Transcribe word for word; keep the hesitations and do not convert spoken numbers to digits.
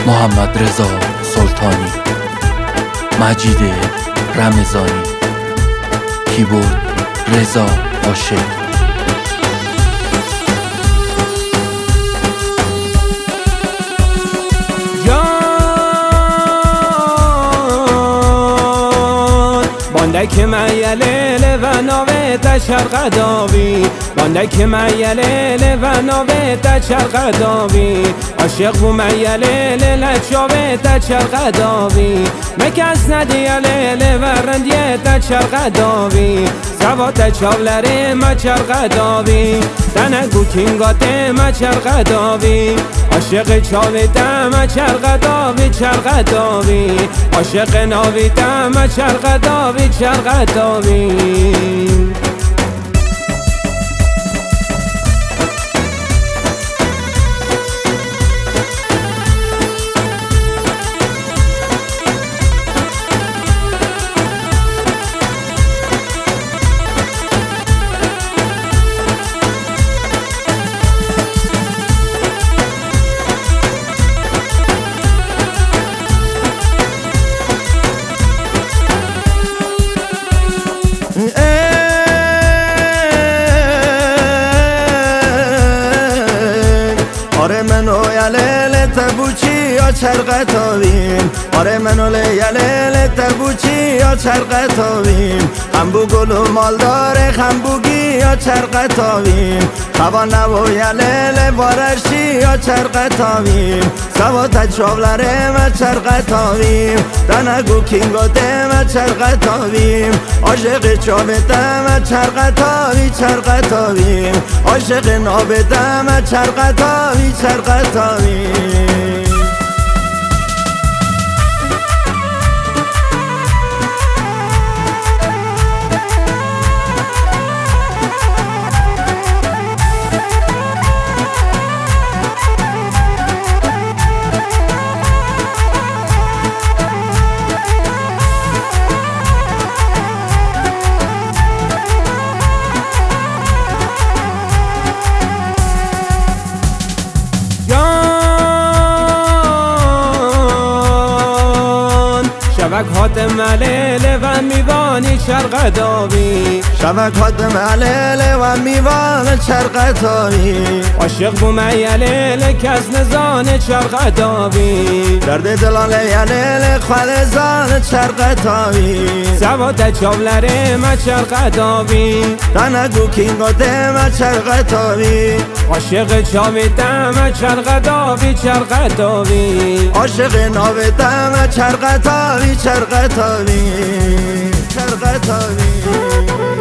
محمد رضا سلطانی، مجید رمضانی، کیبورد رضا عاشق. باندک میلیل و ناوه تشرق داوی، باندک میلیل و ناوه تشرق داوی، عاشق بو میلیل لچاوه تشرق داوی، مکس ندیلیل و رندیه تشرق داوی، سوا تچاولره مچرق داوی، تنگو کینگاته مچرق داوی، عاشق چاوی دم چرق داوی چرق داوی، عاشق ناوی دم چرق داوی چرق داوی. آره منو یلیل تبوچی یا چرق تاویم، آره منو یلیل تبوچی یا چرق تاویم، خنبو گل و مالدار خنبوگی یا چرق تاویم، خوا نبو یلیل بارشی یا چرق تاویم، سوا تچاولره ما چرق تاویم، تنگو کینگاته ما چرق تاویم، عاشق چابته ما چرق تاوی چرق تاویم، عاشق نابته ما چرق تاوی چرق تاویم. شبک هاتم علیل و میوانی چرق داوی، شبک هاتم علیل و میوان چرق تاوی، عاشق بو میلیل کس نزان چرق داوی، درد دلان یلیل خالزان چرق تاوی، سوا تچاولره ما چرق داوی، تنگو کینگاته ما چرق تاوی، عاشق چاوی دم چرق داوی چرق داوی، عاشق ناوی دم چرق تاوی چرق تاوی چرق تاوی.